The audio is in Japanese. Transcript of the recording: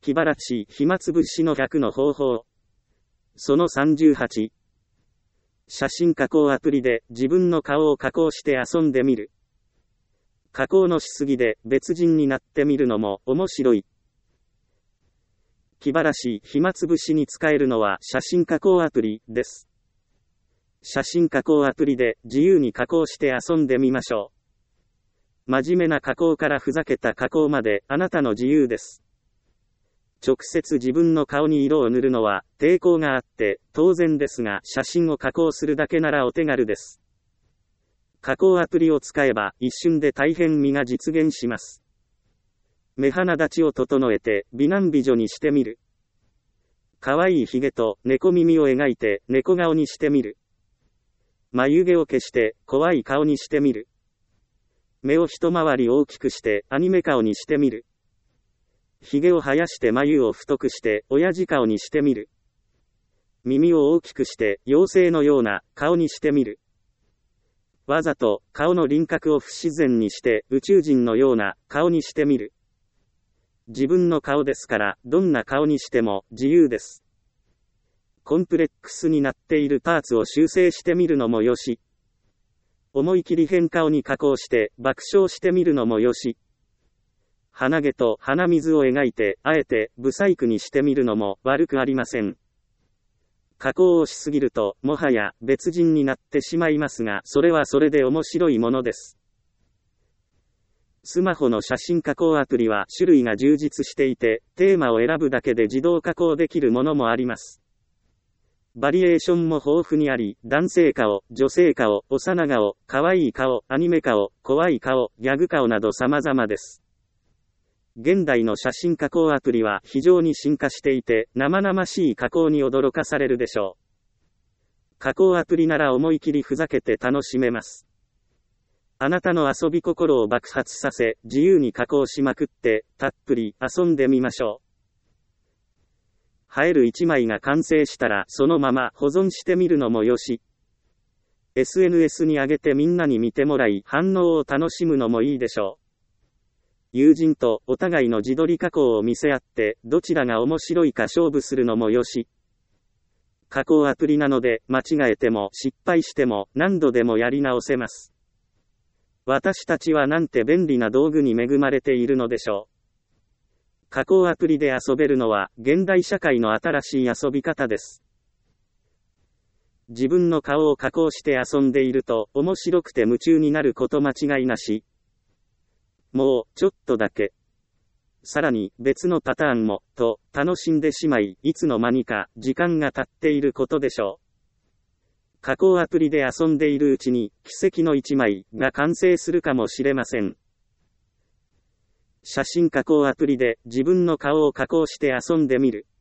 気晴らし暇つぶしの100の方法。その38。写真加工アプリで自分の顔を加工して遊んでみる。加工のしすぎで別人になってみるのも面白い。気晴らし暇つぶしに使えるのは写真加工アプリです。写真加工アプリで自由に加工して遊んでみましょう。真面目な加工からふざけた加工まであなたの自由です。直接自分の顔に色を塗るのは抵抗があって当然ですが、写真を加工するだけならお手軽です。加工アプリを使えば一瞬で大変美が実現します。目鼻立ちを整えて美男美女にしてみる。可愛いひげと猫耳を描いて猫顔にしてみる。眉毛を消して怖い顔にしてみる。目を一回り大きくしてアニメ顔にしてみる。ひげを生やして眉を太くして親父顔にしてみる。耳を大きくして妖精のような顔にしてみる。わざと顔の輪郭を不自然にして宇宙人のような顔にしてみる。自分の顔ですからどんな顔にしても自由です。コンプレックスになっているパーツを修正してみるのもよし。思い切り変顔に加工して爆笑してみるのもよし。鼻毛と鼻水を描いてあえてブサイクにしてみるのも悪くありません。加工をしすぎるともはや別人になってしまいますが、それはそれで面白いものです。スマホの写真加工アプリは種類が充実していて、テーマを選ぶだけで自動加工できるものもあります。バリエーションも豊富にあり、男性顔、女性顔、幼顔、可愛い顔、アニメ顔、怖い顔、ギャグ顔など様々です。現代の写真加工アプリは非常に進化していて、生々しい加工に驚かされるでしょう。加工アプリなら思い切りふざけて楽しめます。あなたの遊び心を爆発させ、自由に加工しまくって、たっぷり遊んでみましょう。映える一枚が完成したらそのまま保存してみるのもよし。SNS に上げてみんなに見てもらい反応を楽しむのもいいでしょう。友人とお互いの自撮り加工を見せ合ってどちらが面白いか勝負するのもよし。加工アプリなので間違えても失敗しても何度でもやり直せます。私たちはなんて便利な道具に恵まれているのでしょう。加工アプリで遊べるのは現代社会の新しい遊び方です。自分の顔を加工して遊んでいると面白くて夢中になること間違いなし。もうちょっとだけ。さらに別のパターンもと楽しんでしまい、いつの間にか時間が経っていることでしょう。加工アプリで遊んでいるうちに奇跡の一枚が完成するかもしれません。写真加工アプリで自分の顔を加工して遊んでみる。